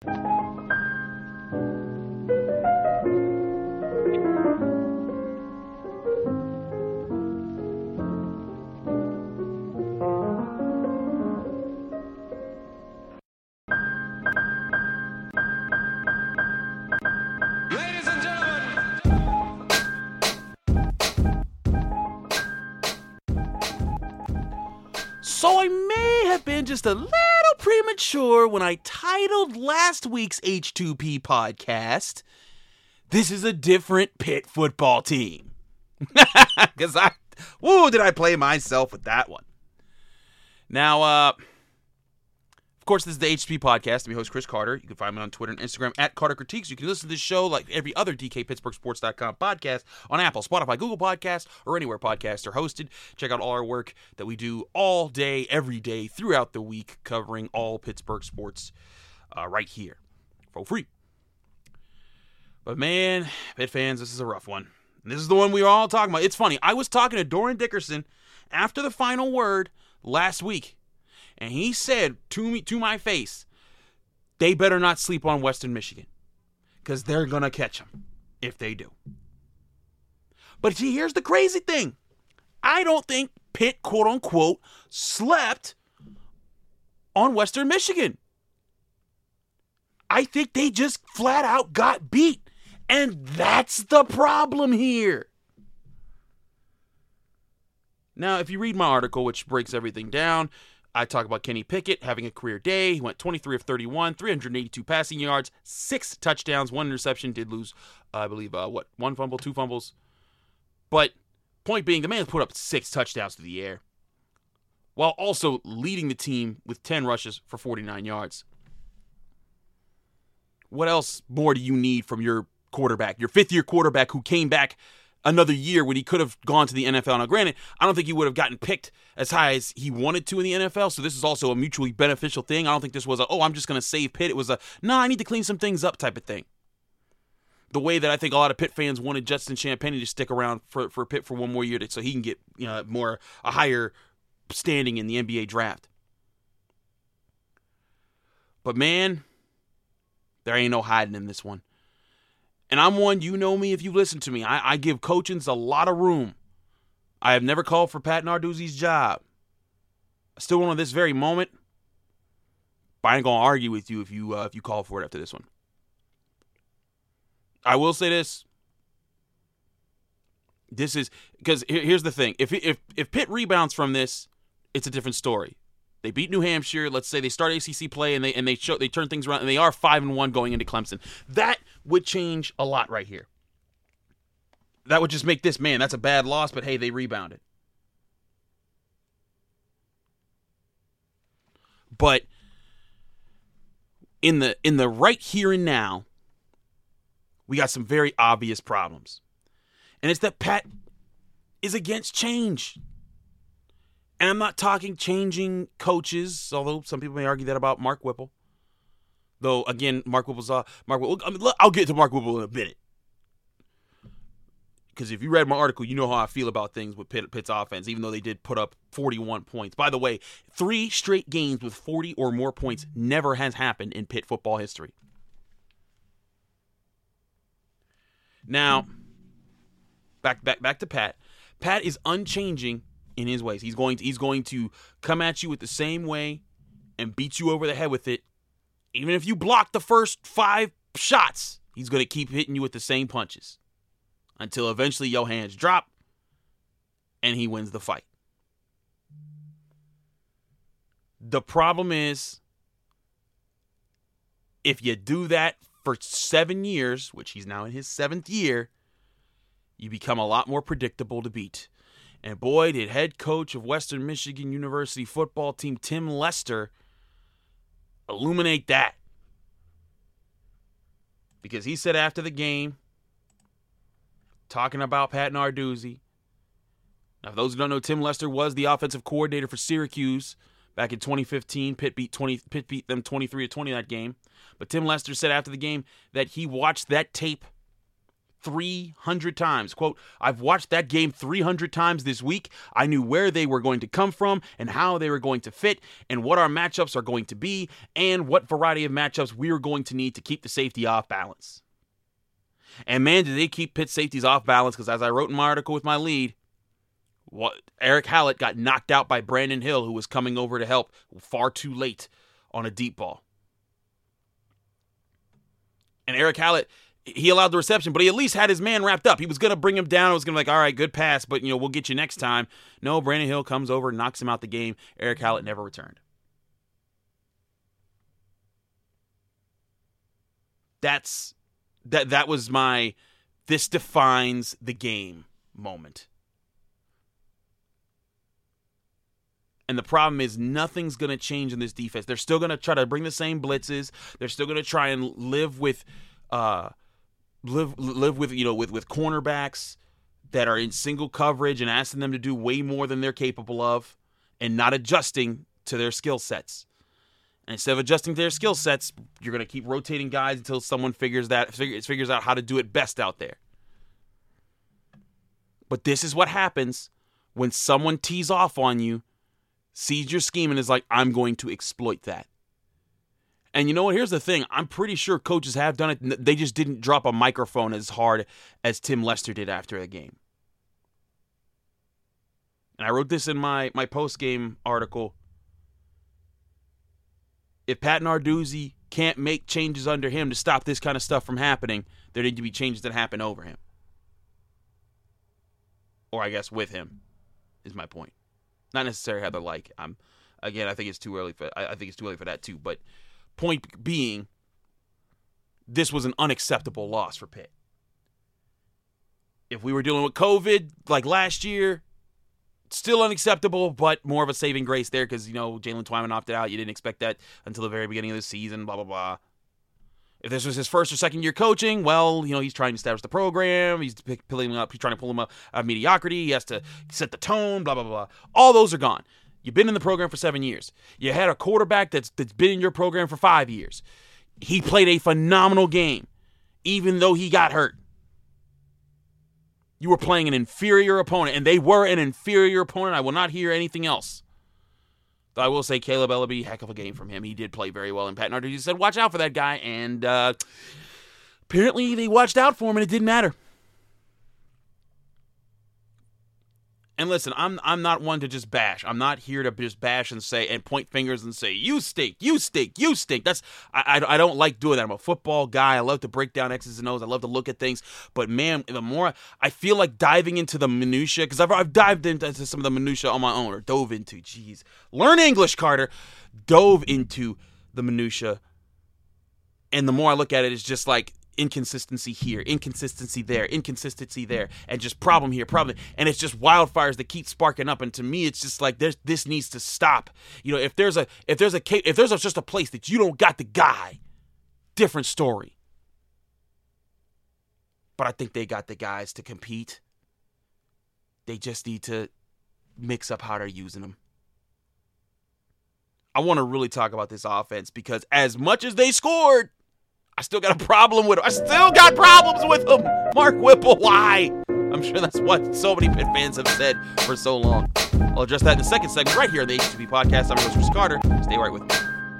So I may have been just a little premature when I titled last week's H2P podcast, "This is a different Pitt football team." Because did I play myself with that one. Now, of course, this is the H2P podcast. I'm your host, Chris Carter. You can find me on Twitter and Instagram at Carter Critiques. You can listen to this show like every other DKPittsburghSports.com podcast on Apple, Spotify, Google Podcasts, or anywhere podcasts are hosted. Check out all our work that we do all day, every day, throughout the week, covering all Pittsburgh sports right here for free. But man, Pitt fans, this is a rough one. And this is the one we were all talking about. It's funny. I was talking to Doran Dickerson after the final word last week. And he said to my face, they better not sleep on Western Michigan because they're going to catch them if they do. But see, here's the crazy thing. I don't think Pitt, quote unquote, slept on Western Michigan. I think they just flat out got beat. And that's the problem here. Now, if you read my article, which breaks everything down, I talk about Kenny Pickett having a career day. He went 23 of 31, 382 passing yards, 6 touchdowns, 1 interception. Did lose, I believe, 1 fumble, 2 fumbles. But point being, the man put up 6 touchdowns to the air while also leading the team with 10 rushes for 49 yards. What else more do you need from your quarterback, your fifth-year quarterback who came back another year when he could have gone to the NFL? Now, granted, I don't think he would have gotten picked as high as he wanted to in the NFL, so this is also a mutually beneficial thing. I don't think this was I'm just going to save Pitt. It was I need to clean some things up type of thing. The way that I think a lot of Pitt fans wanted Justin Champagnie to stick around for Pitt for one more year so he can get a higher standing in the NBA draft. But man, there ain't no hiding in this one. And I'm one, you know me if you listen to me. I give coachings a lot of room. I have never called for Pat Narduzzi's job. I still want this very moment. But I ain't going to argue with you if you call for it after this one. I will say this. This is, because here's the thing. If Pitt rebounds from this, it's a different story. They beat New Hampshire. Let's say they start ACC play and they turn things around and they are 5-1 going into Clemson. That would change a lot right here. That would just make this, man, that's a bad loss, but hey, they rebounded. But in the right here and now, we got some very obvious problems. And it's that Pat is against change. And I'm not talking changing coaches, although some people may argue that about Mark Whipple. Though, again, Mark Whipple's I'll get to Mark Whipple in a minute. Because if you read my article, you know how I feel about things with Pitt's offense, even though they did put up 41 points. By the way, 3 straight games with 40 or more points never has happened in Pitt football history. Now, back to Pat. Pat is unchanging in his ways. He's going to come at you with the same way and beat you over the head with it. Even if you block the first 5 shots, he's going to keep hitting you with the same punches until eventually your hands drop and he wins the fight. The problem is, if you do that for 7 years, which he's now in his 7th year, you become a lot more predictable to beat. And boy, did head coach of Western Michigan University football team Tim Lester illuminate that. Because he said after the game, talking about Pat Narduzzi. Now, for those who don't know, Tim Lester was the offensive coordinator for Syracuse back in 2015. Pitt beat them 23-20 that game. But Tim Lester said after the game that he watched that tape 300 times. Quote, I've watched that game 300 times this week. I knew where they were going to come from and how they were going to fit and what our matchups are going to be and what variety of matchups we are going to need to keep the safety off balance. And man, did they keep Pitt safeties off balance, because as I wrote in my article with my lead, Eric Hallett got knocked out by Brandon Hill, who was coming over to help far too late on a deep ball. And Eric Hallett, he allowed the reception, but he at least had his man wrapped up. He was going to bring him down. It was going to be like, all right, good pass, but, we'll get you next time. No, Brandon Hill comes over, knocks him out the game. Eric Hallett never returned. That was my this defines the game moment. And the problem is nothing's going to change in this defense. They're still going to try to bring the same blitzes. They're still going to try and live with cornerbacks that are in single coverage and asking them to do way more than they're capable of and not adjusting to their skill sets. And instead of adjusting to their skill sets, you're going to keep rotating guys until someone figures out how to do it best out there. But this is what happens when someone tees off on you, sees your scheme, and is like, I'm going to exploit that. And you know what? Here's the thing. I'm pretty sure coaches have done it. They just didn't drop a microphone as hard as Tim Lester did after the game. And I wrote this in my post-game article. If Pat Narduzzi can't make changes under him to stop this kind of stuff from happening, there need to be changes that happen over him. Or I guess with him, is my point. Not necessarily how they're like. I think it's too early for that too. But point being, this was an unacceptable loss for Pitt. If we were dealing with COVID like last year, still unacceptable, but more of a saving grace there because, Jalen Twyman opted out. You didn't expect that until the very beginning of the season, blah, blah, blah. If this was his first or second year coaching, well, he's trying to establish the program. He's pulling up. He's trying to pull him up out of mediocrity. He has to set the tone, blah, blah, blah. All those are gone. You've been in the program for 7 years. You had a quarterback that's been in your program for 5 years. He played a phenomenal game, even though he got hurt. You were playing an inferior opponent, and they were an inferior opponent. I will not hear anything else. Though I will say Caleb Ellaby, heck of a game from him. He did play very well, and Pat Narduzzi said, watch out for that guy, and apparently they watched out for him, and it didn't matter. And listen, I'm not one to just bash. I'm not here to just bash and say and point fingers and say, you stink, you stink, you stink. I don't like doing that. I'm a football guy. I love to break down X's and O's. I love to look at things. But man, the more I feel like diving into the minutia, because I've dived into some of the minutia on my own, or dove into, learn English, Carter. Dove into the minutia. And the more I look at it, it's just like, inconsistency here, inconsistency there, and just problem here, problem. And it's just wildfires that keep sparking up. And to me, it's just like this needs to stop. If there's just a place that you don't got the guy, different story. But I think they got the guys to compete. They just need to mix up how they're using them. I want to really talk about this offense because as much as they scored, I still got a problem with him. I still got problems with him. Mark Whipple, why? I'm sure that's what so many Pitt fans have said for so long. I'll address that in the second segment right here on the H2P Podcast. I'm your host, Chris Carter. Stay right with me.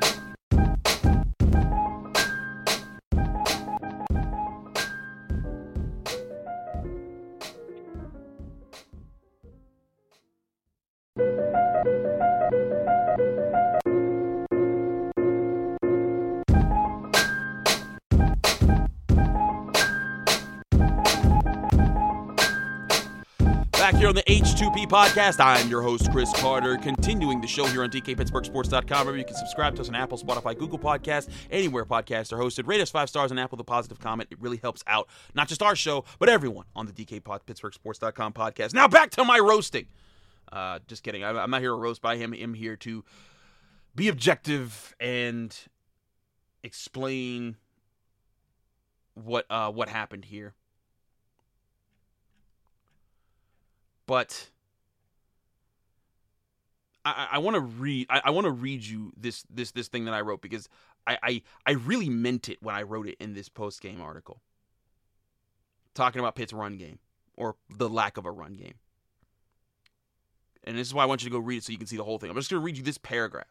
Back here on the H2P Podcast, I'm your host, Chris Carter, continuing the show here on DKPittsburghSports.com. Remember, you can subscribe to us on Apple, Spotify, Google Podcasts, anywhere podcasts are hosted. Rate us 5 stars on Apple with a positive comment. It really helps out, not just our show, but everyone on the DKPittsburghSports.com podcast. Now back to my roasting. Just kidding. I'm not here to roast by him. I'm here to be objective and explain what happened here. But I want to read. I want to read you this thing that I wrote because I really meant it when I wrote it in this post game article. talking about Pitt's run game, or the lack of a run game. And this is why I want you to go read it so you can see the whole thing. I'm just going to read you this paragraph.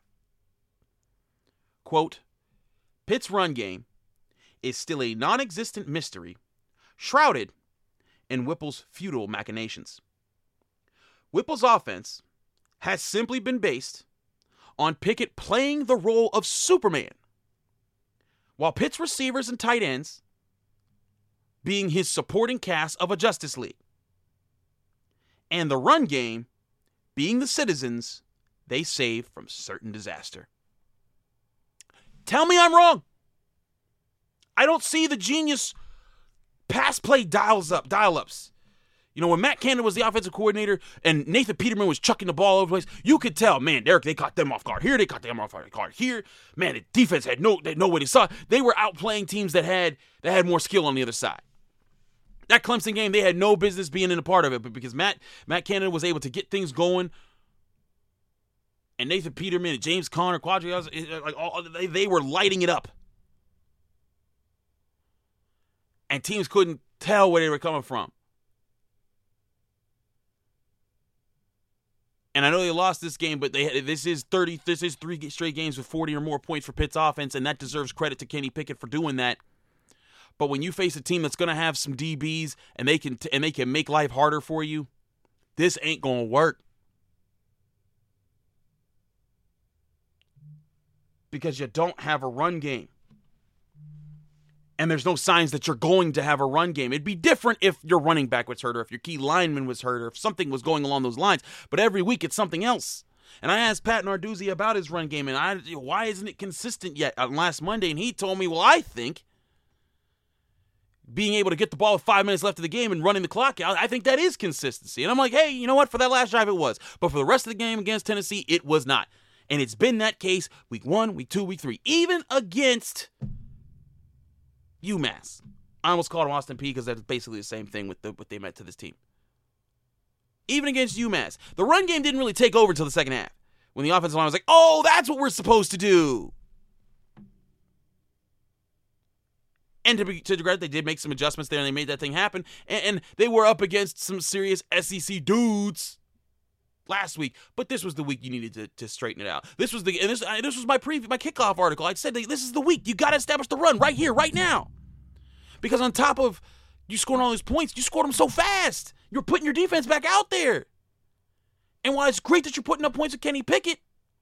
Quote, Pitt's run game is still a non-existent mystery, shrouded in Whipple's futile machinations. Whipple's offense has simply been based on Pickett playing the role of Superman, while Pitt's receivers and tight ends being his supporting cast of a Justice League, and the run game being the citizens they save from certain disaster. Tell me I'm wrong. I don't see the genius pass play dial-ups. You know, when Matt Canada was the offensive coordinator and Nathan Peterman was chucking the ball over the place, you could tell, man, Derek, they caught them off guard here, they caught them off guard here. Man, the defense had no way they saw. They were outplaying teams that had more skill on the other side. That Clemson game, they had no business being in a part of it, but because Matt Canada was able to get things going, and Nathan Peterman and James Conner, they were lighting it up. And teams couldn't tell where they were coming from. And I know they lost this game, but this is 3 straight games with 40 or more points for Pitt's offense, and that deserves credit to Kenny Pickett for doing that. But when you face a team that's going to have some DBs and they can make life harder for you, this ain't going to work. Because you don't have a run game. And there's no signs that you're going to have a run game. It'd be different if your running back was hurt or if your key lineman was hurt or if something was going along those lines. But every week it's something else. And I asked Pat Narduzzi about his run game and why isn't it consistent yet on last Monday? And he told me, well, I think being able to get the ball with 5 minutes left of the game and running the clock out, I think that is consistency. And I'm like, hey, you know what? For that last drive it was. But for the rest of the game against Tennessee, it was not. And it's been that case week 1, week 2, week 3. Even against UMass. I almost called him Austin Peay because that's basically the same thing with what they meant to this team. Even against UMass. The run game didn't really take over until the second half. When the offensive line was like, oh, that's what we're supposed to do. And to the credit, they did make some adjustments there and they made that thing happen. And they were up against some serious SEC dudes last week, but this was the week you needed to straighten it out. This was my kickoff article. I said this is the week you got to establish the run right here, right now, because on top of you scoring all these points, you scored them so fast. You're putting your defense back out there, and while it's great that you're putting up points with Kenny Pickett,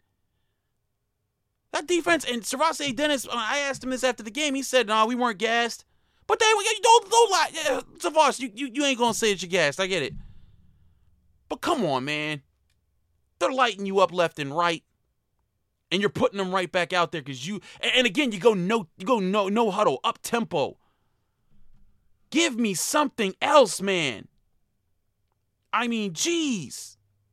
that defense and Servase Dennis. I asked him this after the game. He said, "No, we weren't gassed." But don't lie, Savas. You ain't gonna say that you're gassed. I get it, but come on, man. They're lighting you up left and right, and you're putting them right back out there because you. And again, you go no huddle, up tempo. Give me something else, man. I mean, geez.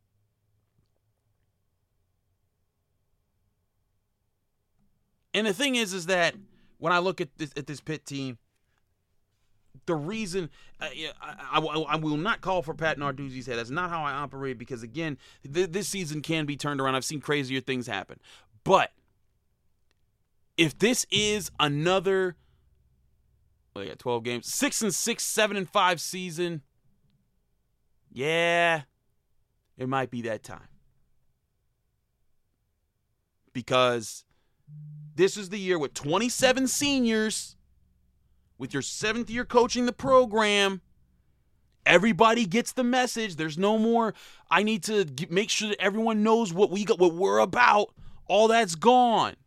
And the thing is that when I look at this Pitt team, the reason I will not call for Pat Narduzzi's head. That's not how I operate because, again, this season can be turned around. I've seen crazier things happen. But if this is another 12 games, 6-6, 7-5 season, yeah, it might be that time. Because this is the year with 27 seniors. With your 7th year coaching the program, everybody gets the message. There's no more, I need to make sure that everyone knows what we're about. All that's gone.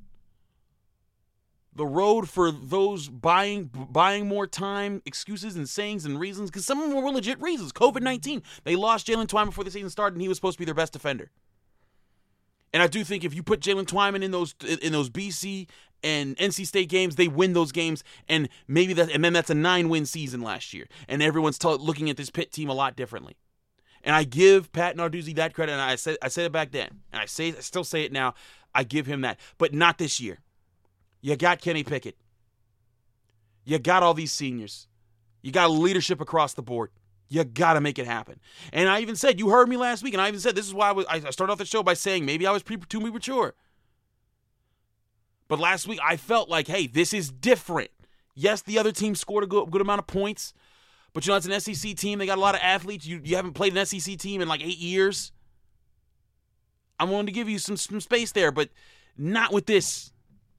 The road for those buying more time, excuses and sayings and reasons, because some of them were legit reasons. COVID-19. They lost Jalen Twyman before the season started, and he was supposed to be their best defender. And I do think if you put Jalen Twyman in those BC and NC State games, they win those games, and then that's a 9-win season last year, and everyone's looking at this Pitt team a lot differently. And I give Pat Narduzzi that credit, and I said it back then, and I still say it now. I give him that, but not this year. You got Kenny Pickett. You got all these seniors. You got leadership across the board. You got to make it happen. And I even said, you heard me last week, and I even said, this is why I started off the show by saying maybe I was too premature. But last week, I felt like, hey, this is different. Yes, the other team scored a good amount of points, But it's an SEC team. They got a lot of athletes. You haven't played an SEC team in like 8 years. I'm willing to give you some space there, but not with this.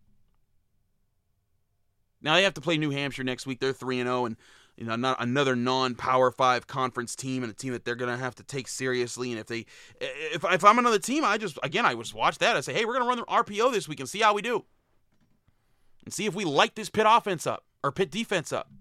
Now they have to play New Hampshire next week. They're 3-0, and not another non-Power 5 conference team, and a team that they're gonna have to take seriously. And if I'm another team, I would watch that. I say, hey, we're gonna run the RPO this week and see how we do, and see if we light this Pitt offense up or Pitt defense up.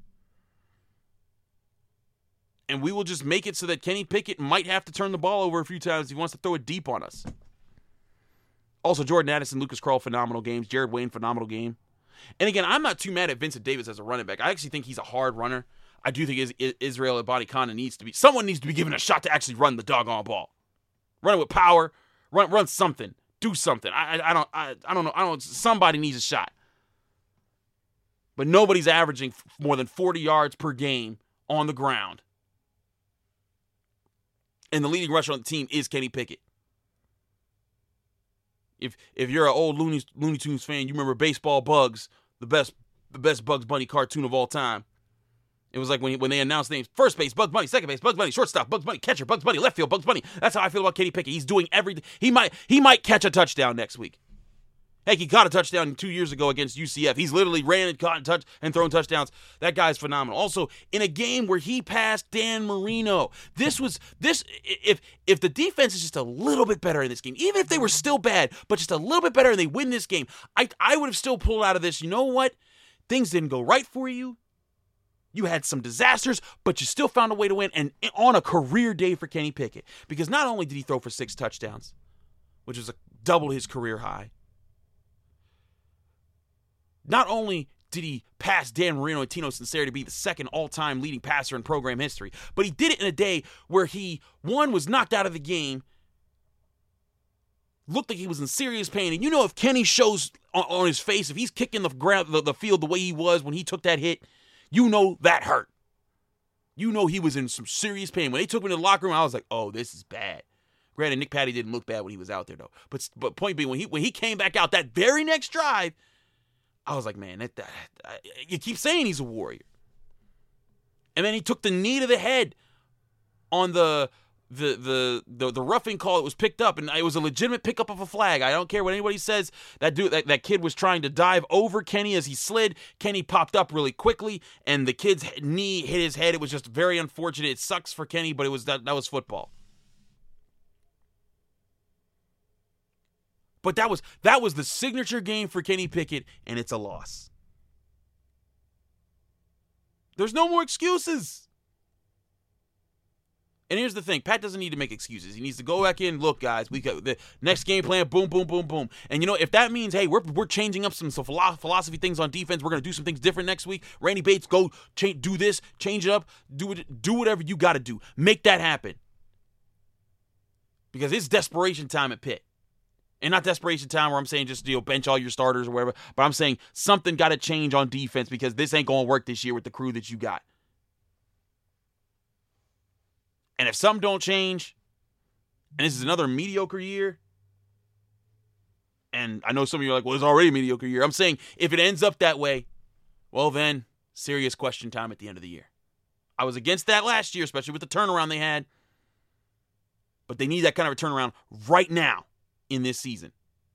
And we will just make it so that Kenny Pickett might have to turn the ball over a few times if he wants to throw it deep on us. Also, Jordan Addison, Lucas Krull, phenomenal games. Jared Wayne, phenomenal game. And again, I'm not too mad at Vincent Davis as a running back. I actually think he's a hard runner. I do think Israel Abanikanda someone needs to be given a shot to actually run the doggone ball. Run it with power. Run something. Do something. I don't know. Somebody needs a shot. But nobody's averaging more than 40 yards per game on the ground. And the leading rusher on the team is Kenny Pickett. If you're an old Looney Tunes fan, you remember Baseball Bugs, the best Bugs Bunny cartoon of all time. It was like when they announced names: first base, Bugs Bunny; second base, Bugs Bunny; shortstop, Bugs Bunny; catcher, Bugs Bunny; left field, Bugs Bunny. That's how I feel about Kenny Pickett. He's doing everything. He might catch a touchdown next week. Heck, he caught a touchdown 2 years ago against UCF. He's literally ran and caught and thrown touchdowns. That guy's phenomenal. Also, in a game where he passed Dan Marino, if the defense is just a little bit better in this game, even if they were still bad, but just a little bit better and they win this game, I would have still pulled out of this. You know what? Things didn't go right for you. You had some disasters, but you still found a way to win, and on a career day for Kenny Pickett. Because not only did he throw for 6 touchdowns, which was double his career high, not only did he pass Dan Marino and Tino Sinceri to be the second all-time leading passer in program history, but he did it in a day where he, one, was knocked out of the game, looked like he was in serious pain. And if Kenny shows on his face, if he's kicking the field the way he was when he took that hit, that hurt. He was in some serious pain. When they took him to the locker room, I was like, oh, this is bad. Granted, Nick Patty didn't look bad when he was out there, though. But point being, when he came back out that very next drive, I was like, man, you keep saying he's a warrior. And then he took the knee to the head on the roughing call that was picked up, and it was a legitimate pickup of a flag. I don't care what anybody says. That kid was trying to dive over Kenny as he slid. Kenny popped up really quickly, and the kid's knee hit his head. It was just very unfortunate. It sucks for Kenny, but that was football. But that was the signature game for Kenny Pickett, and it's a loss. There's no more excuses. And here's the thing. Pat doesn't need to make excuses. He needs to go back in. Look, guys, we got the next game plan. Boom, boom, boom, boom. And if that means, hey, we're changing up some philosophy things on defense. We're going to do some things different next week. Randy Bates, go do this, change it up, do whatever you got to do. Make that happen. Because it's desperation time at Pitt. And not desperation time where I'm saying just bench all your starters or whatever. But I'm saying something got to change on defense because this ain't going to work this year with the crew that you got. And if something don't change, and this is another mediocre year, and I know some of you are like, well, it's already a mediocre year. I'm saying if it ends up that way, well then, serious question time at the end of the year. I was against that last year, especially with the turnaround they had. But they need that kind of a turnaround right now. In this season.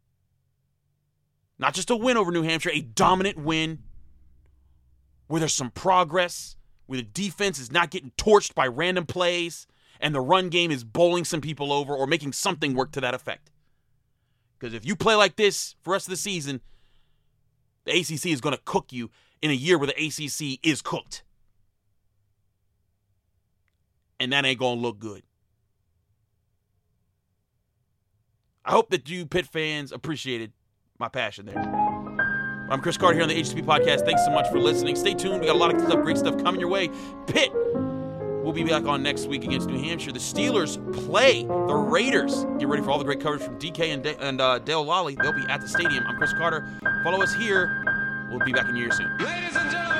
Not just a win over New Hampshire, a dominant win where there's some progress, where the defense is not getting torched by random plays, and the run game is bowling some people over or making something work to that effect. Because if you play like this for the rest of the season, the ACC is going to cook you in a year where the ACC is cooked. And that ain't going to look good. I hope that you Pitt fans appreciated my passion there. I'm Chris Carter here on the HTP Podcast. Thanks so much for listening. Stay tuned. We got a lot of great stuff coming your way. Pitt will be back on next week against New Hampshire. The Steelers play the Raiders. Get ready for all the great coverage from DK and Dale Lally. They'll be at the stadium. I'm Chris Carter. Follow us here. We'll be back in your ear soon. Ladies and gentlemen.